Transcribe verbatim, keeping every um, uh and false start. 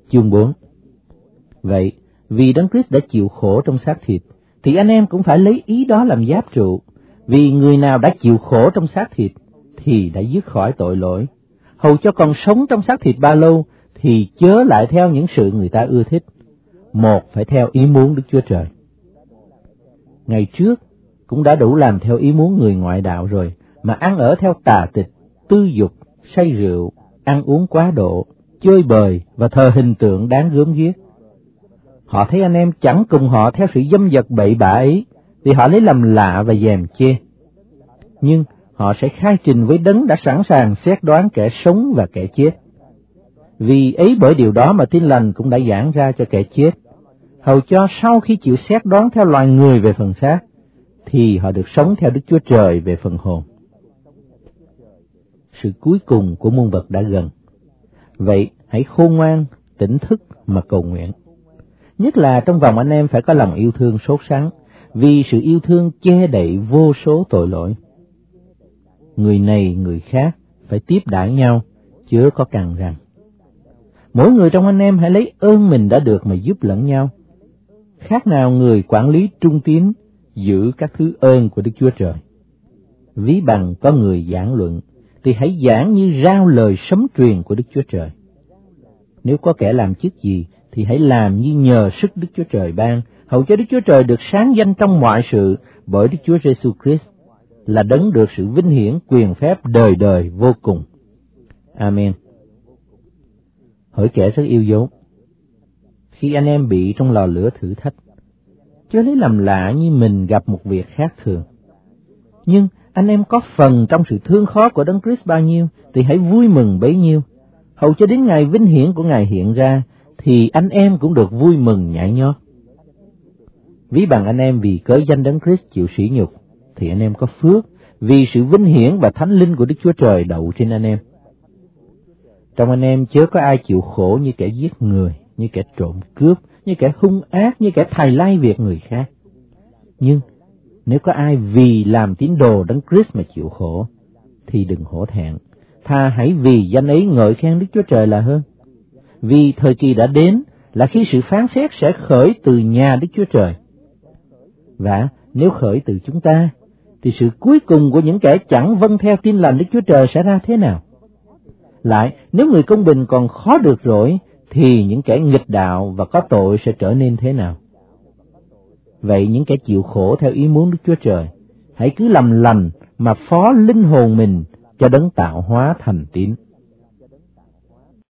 Chương bốn. Vậy, vì Đấng Christ đã chịu khổ trong xác thịt, thì anh em cũng phải lấy ý đó làm giáp trụ. Vì người nào đã chịu khổ trong xác thịt, thì đã dứt khỏi tội lỗi. Hầu cho còn sống trong xác thịt bao lâu, thì chớ lại theo những sự người ta ưa thích. Một phải theo ý muốn Đức Chúa Trời. Ngày trước, cũng đã đủ làm theo ý muốn người ngoại đạo rồi, mà ăn ở theo tà tịch, tư dục, say rượu, ăn uống quá độ, chơi bời và thờ hình tượng đáng gớm ghiếc. Họ thấy anh em chẳng cùng họ theo sự dâm dật bậy bạ ấy, thì họ lấy làm lạ và dèm chê. Nhưng họ sẽ khai trình với Đấng đã sẵn sàng xét đoán kẻ sống và kẻ chết. Vì ấy bởi điều đó mà Tin Lành cũng đã giảng ra cho kẻ chết, hầu cho sau khi chịu xét đoán theo loài người về phần xác, thì họ được sống theo Đức Chúa Trời về phần hồn. Sự cuối cùng của muôn vật đã gần. Vậy hãy khôn ngoan, tỉnh thức mà cầu nguyện. Nhất là trong vòng anh em phải có lòng yêu thương sốt sắng, vì sự yêu thương che đậy vô số tội lỗi. Người này người khác phải tiếp đãi nhau, chớ có cằn rằng. Mỗi người trong anh em hãy lấy ơn mình đã được mà giúp lẫn nhau. Khác nào người quản lý trung tín giữ các thứ ơn của Đức Chúa Trời. Ví bằng có người giảng luận, thì hãy giảng như rao lời sấm truyền của Đức Chúa Trời. Nếu có kẻ làm chức gì, thì hãy làm như nhờ sức Đức Chúa Trời ban, hầu cho Đức Chúa Trời được sáng danh trong mọi sự bởi Đức Chúa Giêsu Christ, là Đấng được sự vinh hiển quyền phép đời đời vô cùng. Amen. Hỡi kẻ rất yêu dấu, khi anh em bị trong lò lửa thử thách, chớ lấy làm lạ như mình gặp một việc khác thường. Nhưng anh em có phần trong sự thương khó của Đấng Christ bao nhiêu, thì hãy vui mừng bấy nhiêu. Hầu cho đến ngày vinh hiển của Ngài hiện ra, thì anh em cũng được vui mừng nhảy nhót. Ví bằng anh em vì cớ danh Đấng Christ chịu sỉ nhục, thì anh em có phước, vì sự vinh hiển và thánh linh của Đức Chúa Trời đậu trên anh em. Trong anh em chớ có ai chịu khổ như kẻ giết người, như kẻ trộm cướp, như kẻ hung ác, như kẻ thày lai việc người khác. Nhưng nếu có ai vì làm tín đồ Đấng Christ mà chịu khổ, thì đừng hổ thẹn, thà hãy vì danh ấy ngợi khen Đức Chúa Trời là hơn. Vì thời kỳ đã đến là khi sự phán xét sẽ khởi từ nhà Đức Chúa Trời. Và nếu khởi từ chúng ta, thì sự cuối cùng của những kẻ chẳng vâng theo tin lành Đức Chúa Trời sẽ ra thế nào? Lại, nếu người công bình còn khó được rỗi, thì những kẻ nghịch đạo và có tội sẽ trở nên thế nào? Vậy những kẻ chịu khổ theo ý muốn Đức Chúa Trời, hãy cứ làm lành mà phó linh hồn mình cho Đấng tạo hóa thành tín.